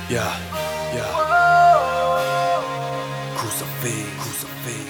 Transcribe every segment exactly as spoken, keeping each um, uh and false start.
Yeah, yeah. Crucifix, crucifix.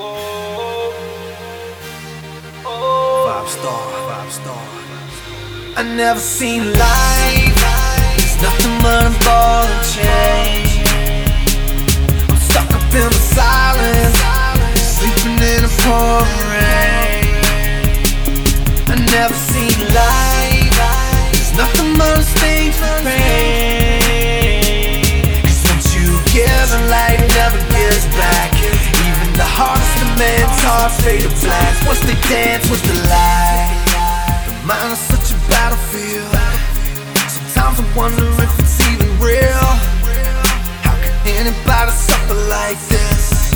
Five star, five star. I never seen life. It's nothing but a ball and chain. I'm stuck up in the silence, sleeping in the pouring rain. I never seen life. It's nothing but a stage for pain. Cause once you give and light never gives back. Even the hardest of men's hearts fade to black once they dance with the light. The mind is such a battlefield. Sometimes I wonder if it's even real. How can anybody suffer like this?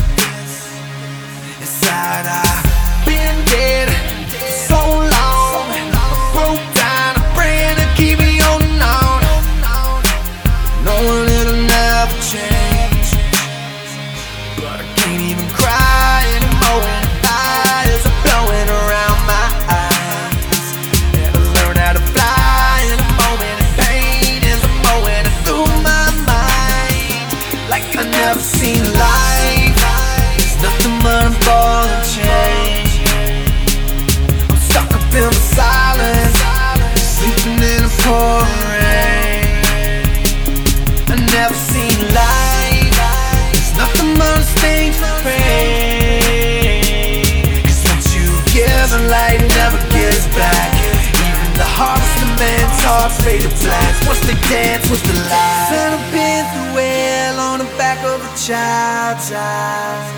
Inside I've been dead for so long. I broke down, I'm praying to keep me holding on, knowing it'll never change. But I can't even cry anymore when eyes are blowing around my eyes. And I learn how to fly in a moment, and pain is a moment through my mind. Like I never seen life. It's nothing but a ball and chain. I'm stuck up in the silence, sleeping in the pouring rain. I never seen life. It's nothing but a stage for pain. Cause once you give and light never gives back. Even the hardest of men's hearts fade to black once they dance with the light. Said I've been through hell on the back of a child's eyes,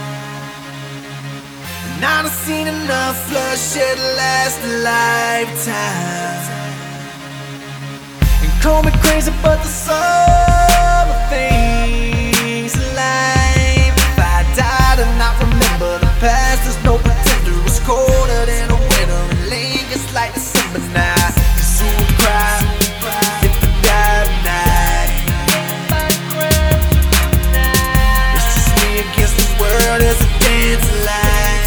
and I've seen enough bloodshed to last a lifetime. And call me crazy, but the summer things alive. If I died and not remember the past, there's no pretender. It's colder than a winter and lingers like December night. Cause who would cry if I died tonight? It's just me against the world as a dancing light.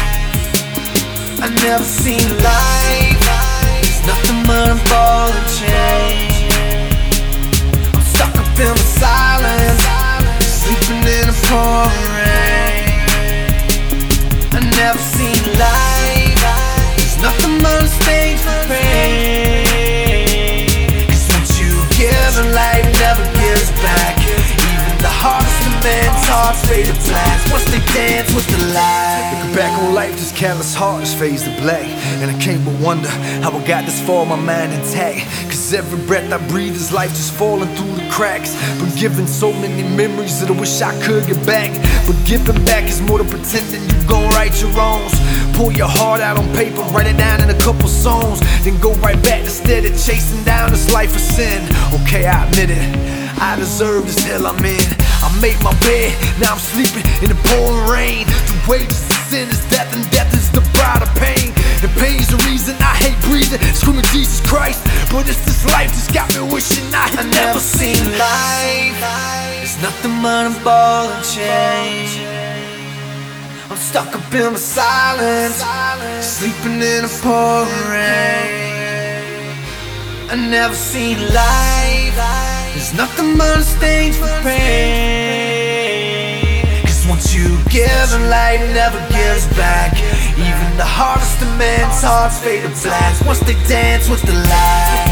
I never seen life. It's nothing but a ball and chain. I'm stuck up in the silence, sleeping in the pouring rain. I never seen life. There's nothing but a stage for pain. Cause once you give and life never gives back. Even the hardest of men's hearts fade to black once they dance with the light. Looking back on life, this callous heart is fades to black. And I can't but wonder how I got this far, my mind intact. Cause every breath I breathe is life just falling through the cracks. Been given so many memories that I wish I could get back. But giving back is more than pretending you gon' right your wrongs. Pull your heart out on paper, write it down in a couple songs, then go right back instead of chasing down this life of sin. Okay, I admit it, I deserve this hell I'm in. I made my bed, now I'm sleeping in the pouring rain. The wages of sin is death, and death is the bride of pain. And pain's the reason I hate breathing, screaming Jesus Christ. But it's this life that's got me wishing I had I never seen life. It's nothing but a ball and chain. I'm stuck up in the silence, sleeping in the pouring rain. I never seen life. There's nothing but a stage for pain. Cause once you give and light never gives back. Even the hardest of men's hearts fade to black once they dance with the light.